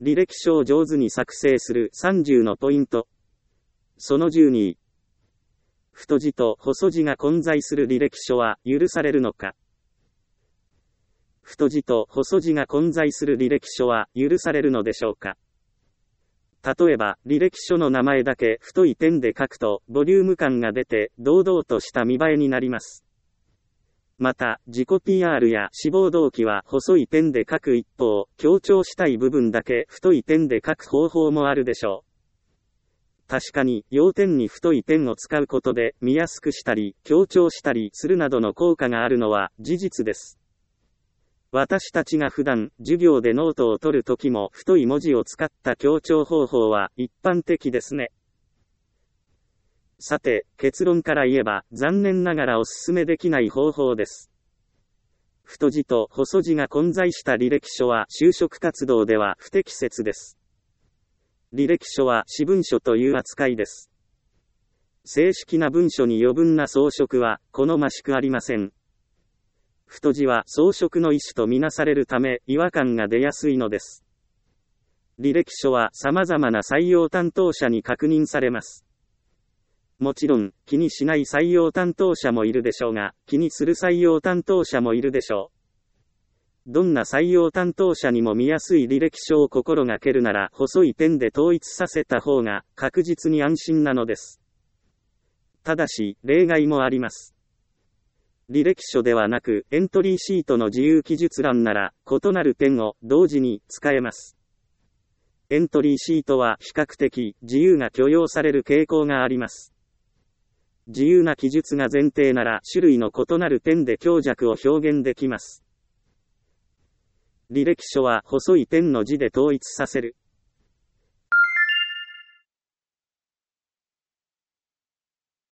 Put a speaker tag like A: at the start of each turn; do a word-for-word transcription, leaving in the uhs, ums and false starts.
A: 履歴書を上手に作成するさんじゅうのポイント。そのじゅうに。太字と細字が混在する履歴書は許されるのか。太字と細字が混在する履歴書は許されるのでしょうか。例えば、履歴書の名前だけ太いペンで書くと、ボリューム感が出て、堂々とした見栄えになります。また、自己 ピーアール や志望動機は細いペンで書く一方、強調したい部分だけ太いペンで書く方法もあるでしょう。確かに、要点に太いペンを使うことで、見やすくしたり、強調したりするなどの効果があるのは事実です。私たちが普段、授業でノートを取るときも太い文字を使った強調方法は一般的ですね。さて、結論から言えば、残念ながらお勧めできない方法です。太字と細字が混在した履歴書は就職活動では不適切です。履歴書は私文書という扱いです。正式な文書に余分な装飾は好ましくありません。太字は装飾の一種とみなされるため違和感が出やすいのです。履歴書は様々な採用担当者に確認されます。もちろん、気にしない採用担当者もいるでしょうが、気にする採用担当者もいるでしょう。どんな採用担当者にも見やすい履歴書を心がけるなら、細いペンで統一させた方が確実に安心なのです。ただし、例外もあります。履歴書ではなく、エントリーシートの自由記述欄なら、異なるペンを同時に使えます。エントリーシートは比較的自由が許容される傾向があります。自由な記述が前提なら、種類の異なるペンで強弱を表現できます。履歴書は細いペンの字で統一させる。